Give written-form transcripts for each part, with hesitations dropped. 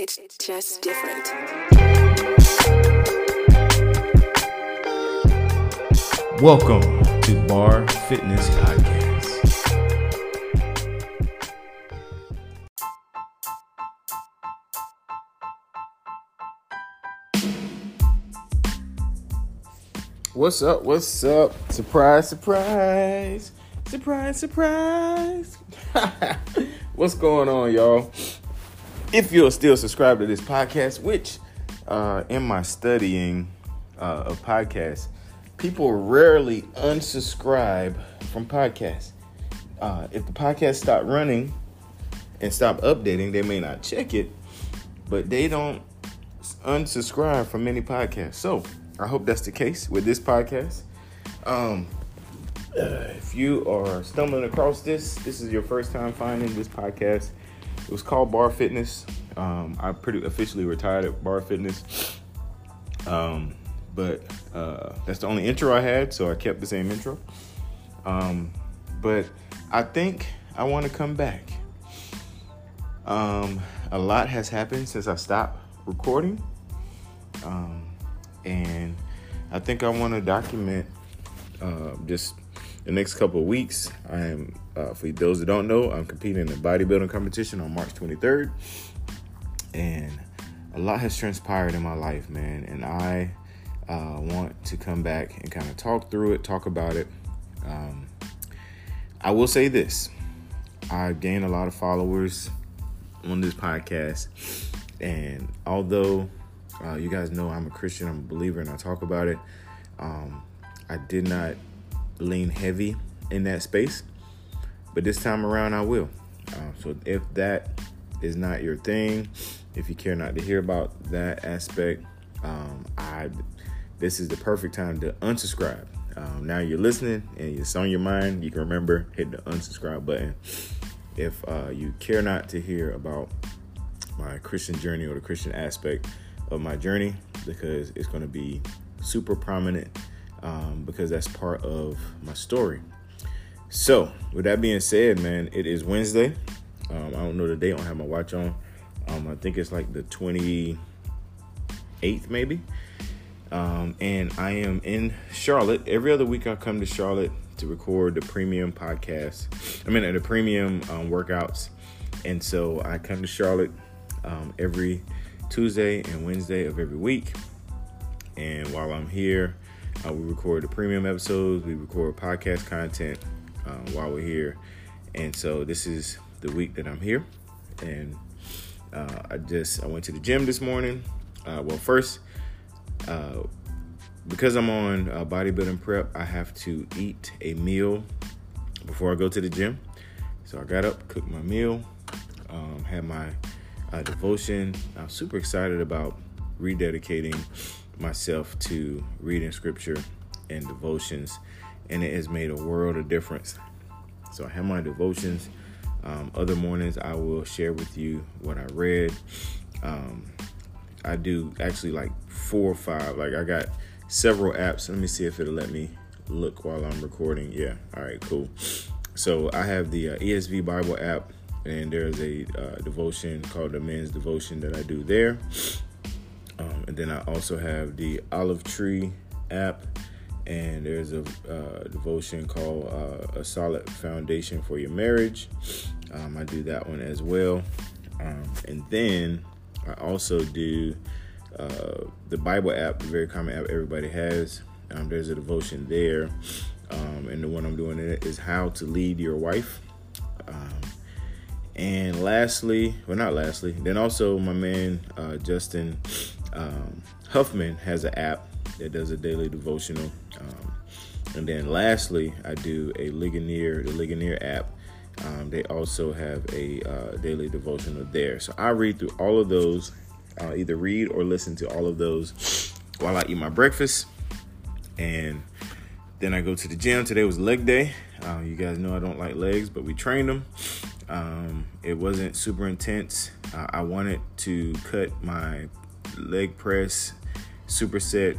It's just different. Welcome to Bar Fitness Podcast. What's up? What's up? Surprise, surprise. Surprise, surprise. What's going on, y'all? If you're still subscribed to this podcast, which in my studying of podcasts, people rarely unsubscribe from podcasts. If the podcast stop running and stop updating, they may not check it, but they don't unsubscribe from many podcasts. So I hope that's the case with this podcast. If you are stumbling across this is your first time finding this podcast. It was called Bar Fitness. I pretty officially retired at Bar Fitness. But that's the only intro I had, so I kept the same intro. But I think I want to come back. A lot has happened since I stopped recording. And I think I want to document just the next couple of weeks. I am, for those that don't know, I'm competing in a bodybuilding competition on March 23rd. And a lot has transpired in my life, man. And I want to come back and kind of talk through it, talk about it. I will say this. I've gained a lot of followers on this podcast. And although you guys know I'm a Christian, I'm a believer, and I talk about it, I did not lean heavy in that space. But this time around, I will. So if that is not your thing, if you care not to hear about that aspect, this is the perfect time to unsubscribe. Now you're listening and it's on your mind, you can remember, hit the unsubscribe button. If you care not to hear about my Christian journey or the Christian aspect of my journey, because it's going to be super prominent, because that's part of my story. So with that being said, man, it is Wednesday. I don't know the date. I don't have my watch on. I think it's like the 28th maybe. And I am in Charlotte. Every other week I come to Charlotte to record the premium podcast. The premium workouts. And so I come to Charlotte every Tuesday and Wednesday of every week. And while I'm here, we record the premium episodes. We record podcast content while we're here. And so this is the week that I'm here. And I went to the gym this morning. First, because I'm on bodybuilding prep, I have to eat a meal before I go to the gym. So I got up, cooked my meal, had my devotion. I'm super excited about rededicating myself to reading scripture and devotions, and it has made a world of difference. So I have my devotions. Other mornings I will share with you what I read. I do actually like 4 or 5. Like I got several apps. Let me see if it'll let me look while I'm recording. Yeah. All right, cool. So I have the ESV Bible app, and there's a devotion called the Men's Devotion that I do there. And then I also have the Olive Tree app, and there's a devotion called A Solid Foundation for Your Marriage. I do that one as well. And then I also do the Bible app, the very common app everybody has. There's a devotion there. And the one I'm doing is How to Lead Your Wife. And then also my man Justin Huffman has an app that does a daily devotional. And then lastly, I do the Ligonier app. They also have a daily devotional there. So I read through all of those. I'll either read or listen to all of those while I eat my breakfast. And then I go to the gym. Today was leg day. You guys know I don't like legs, but we trained them. It wasn't super intense. I wanted to cut my leg press superset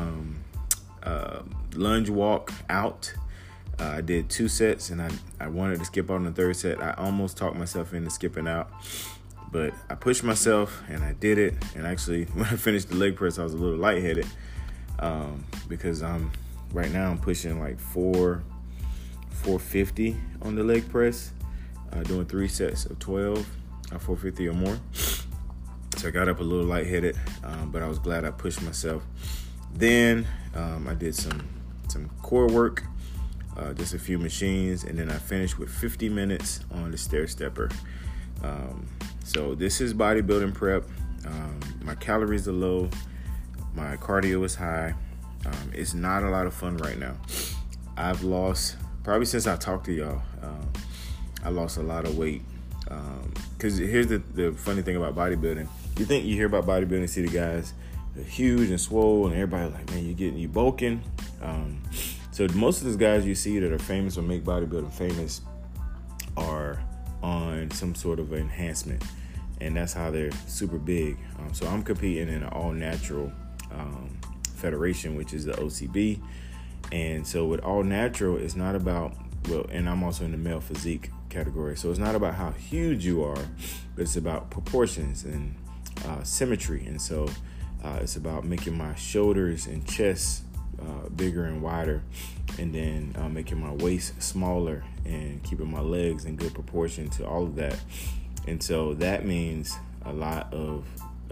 lunge walk out. I did 2 sets, and I wanted to skip on the 3rd set. I almost talked myself into skipping out, But I pushed myself and I did it. And actually, when I finished the leg press, I was a little lightheaded because right now I'm pushing like 450 on the leg press, doing 3 sets of 12, 450 or more. So I got up a little lightheaded, but I was glad I pushed myself. Then I did some core work, just a few machines, and then I finished with 50 minutes on the stair stepper. So this is bodybuilding prep. My calories are low. My cardio is high. It's not a lot of fun right now. I've lost, probably since I talked to y'all, I lost a lot of weight. Because here's the funny thing about bodybuilding. You think you hear about bodybuilding, see the guys, they're huge and swole, and everybody like, man, you bulking. So most of those guys you see that are famous or make bodybuilding famous are on some sort of enhancement, and that's how they're super big. So I'm competing in an all-natural federation, which is the OCB. And so with all-natural, it's not about, and I'm also in the male physique category, so it's not about how huge you are, but it's about proportions and symmetry. And so it's about making my shoulders and chest bigger and wider, and then making my waist smaller and keeping my legs in good proportion to all of that. And so that means a lot of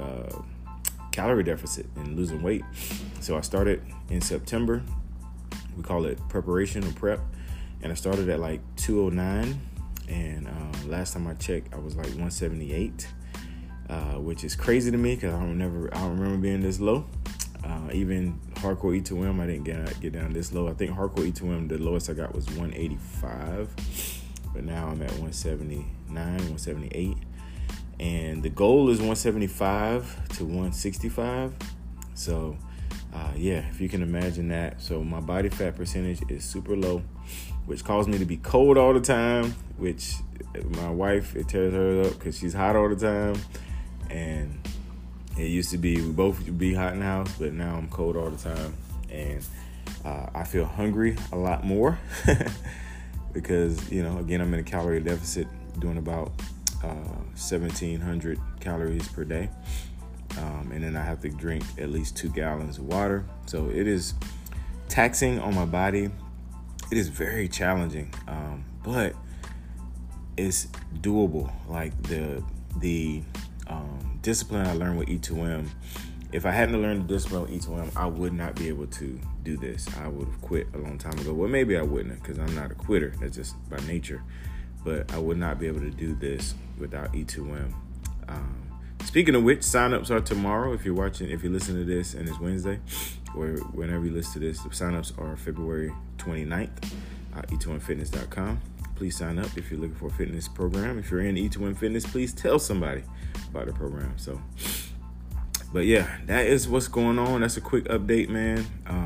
calorie deficit and losing weight. So I started in September. We call it preparation or prep, and I started at like 209, and last time I checked I was like 178, which is crazy to me because I don't remember being this low. Even hardcore E2M, I didn't get down this low. I think hardcore E2M, the lowest I got was 185, but now I'm at 179, 178, and the goal is 175 to 165. So if you can imagine that. So my body fat percentage is super low, which caused me to be cold all the time, which my wife, it tears her up because she's hot all the time. And it used to be we both would be hot in the house, but now I'm cold all the time. And I feel hungry a lot more because, again, I'm in a calorie deficit, doing about 1,700 calories per day. And then I have to drink at least 2 gallons of water. So it is taxing on my body. It is very challenging, but it's doable. Like the discipline I learned with E2M, if I hadn't learned the discipline with E2M, I would not be able to do this. I would have quit a long time ago. Well, maybe I wouldn't, because I'm not a quitter. That's just by nature. But I would not be able to do this without E2M. Speaking of which, signups are tomorrow. If you're listening to this and it's Wednesday, or whenever you listen to this, the signups are February 29th at e2mfitness.com. Please sign up if you're looking for a fitness program. If you're in E2M Fitness, please tell somebody about the program. So, but yeah, that is what's going on. That's a quick update, man.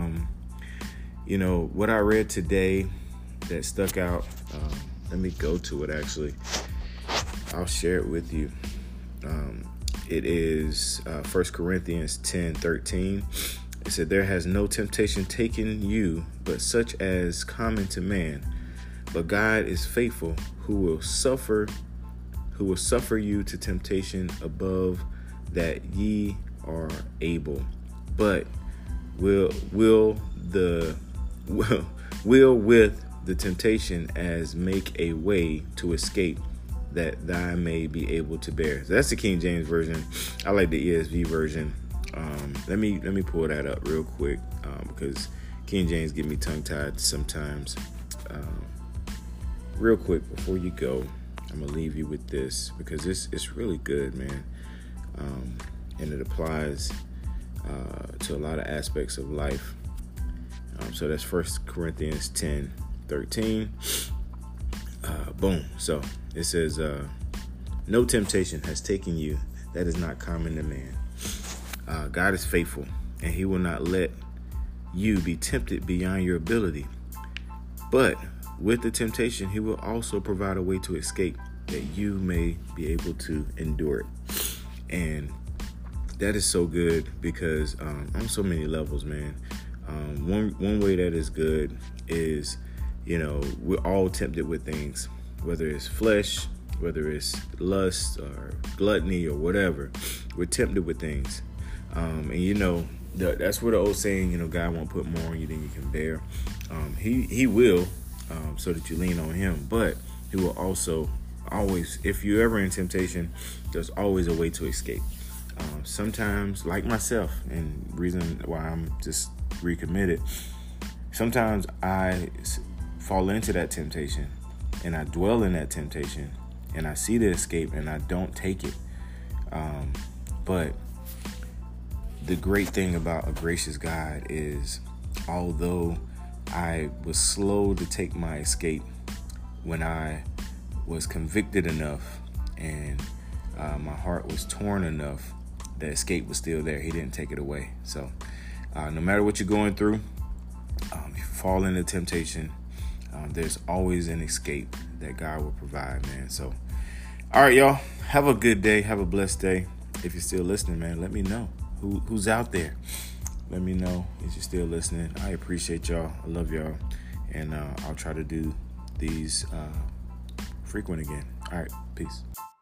What I read today that stuck out, let me go to it actually. I'll share it with you. It is 1 Corinthians 10:13. It said, "There has no temptation taken you, but such as common to man. But God is faithful, who will suffer you to temptation above that ye are able, but will with the temptation as make a way to escape, that thou may be able to bear." So that's the King James version. I like the ESV version. Let me pull that up real quick because King James get me tongue-tied sometimes. Real quick before you go, I'm gonna leave you with this because it's really good, man, and it applies to a lot of aspects of life. So that's 1 Corinthians 10:13. Boom. So it says, "No temptation has taken you that is not common to man. God is faithful, and he will not let you be tempted beyond your ability. But with the temptation, he will also provide a way to escape, that you may be able to endure it." And that is so good because on so many levels, man. One way that is good is, we're all tempted with things, whether it's flesh, whether it's lust or gluttony or whatever. We're tempted with things. And that's where the old saying, God won't put more on you than you can bear. He will, so that you lean on him, but he will also always, if you're ever in temptation, there's always a way to escape. Sometimes, like myself, and reason why I'm just recommitted, sometimes I fall into that temptation and I dwell in that temptation and I see the escape and I don't take it. But the great thing about a gracious God is, although I was slow to take my escape, when I was convicted enough and my heart was torn enough, the escape was still there. He didn't take it away. So no matter what you're going through, if you fall into temptation, there's always an escape that God will provide, man. So, all right, y'all, have a good day. Have a blessed day. If you're still listening, man, let me know who's out there. Let me know if you're still listening. I appreciate y'all. I love y'all. And I'll try to do these frequent again. All right, peace.